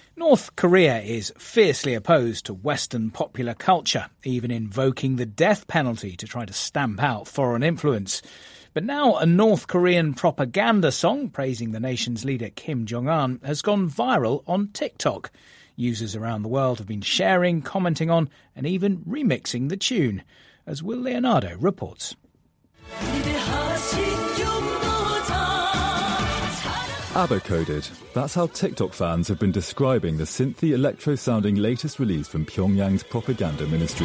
North Korea is fiercely opposed to Western popular culture, even invoking the death penalty to try to stamp out foreign influence. But now a North Korean propaganda song praising the nation's leader Kim Jong-un has gone viral on TikTok. Users around the world have been sharing, commenting on and even remixing the tune, as Will Leonardo reports. ABBA-coded. That's how TikTok fans have been describing the synthy electro-sounding latest release from Pyongyang's propaganda ministry.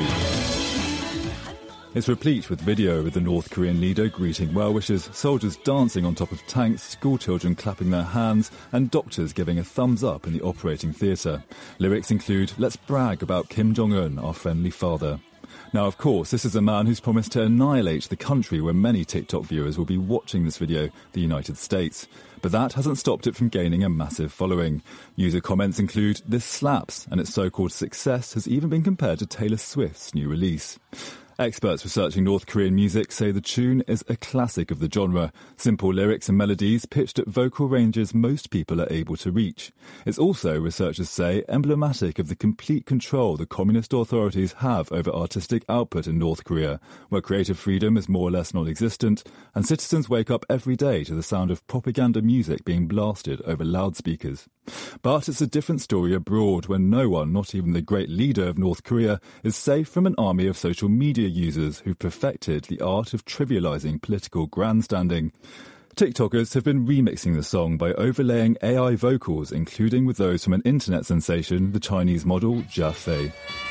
It's replete with video with the North Korean leader greeting well-wishers, soldiers dancing on top of tanks, schoolchildren clapping their hands, and doctors giving a thumbs up in the operating theatre. Lyrics include, "Let's brag about Kim Jong-un, our friendly father." Now, of course, this is a man who's promised to annihilate the country where many TikTok viewers will be watching this video, the United States. But that hasn't stopped it from gaining a massive following. User comments include, "This slaps," and its so-called success has even been compared to Taylor Swift's new release. Experts researching North Korean music say the tune is a classic of the genre. Simple lyrics and melodies pitched at vocal ranges most people are able to reach. It's also, researchers say, emblematic of the complete control the communist authorities have over artistic output in North Korea, where creative freedom is more or less non-existent, and citizens wake up every day to the sound of propaganda music being blasted over loudspeakers. But it's a different story abroad, when no one, not even the great leader of North Korea, is safe from an army of social media users who've perfected the art of trivializing political grandstanding. TikTokers have been remixing the song by overlaying AI vocals, including with those from an internet sensation, the Chinese model Jia Fei.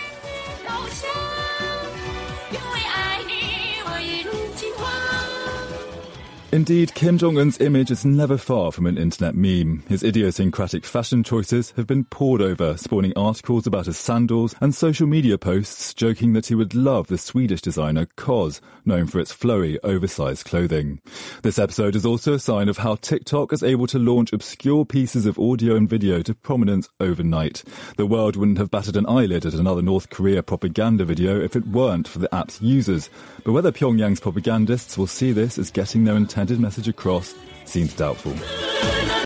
Indeed, Kim Jong-un's image is never far from an internet meme. His idiosyncratic fashion choices have been pored over, spawning articles about his sandals and social media posts joking that he would love the Swedish designer COS, known for its flowy, oversized clothing. This episode is also a sign of how TikTok is able to launch obscure pieces of audio and video to prominence overnight. The world wouldn't have batted an eyelid at another North Korea propaganda video if it weren't for the app's users. But whether Pyongyang's propagandists will see this as getting their intended message across seems doubtful.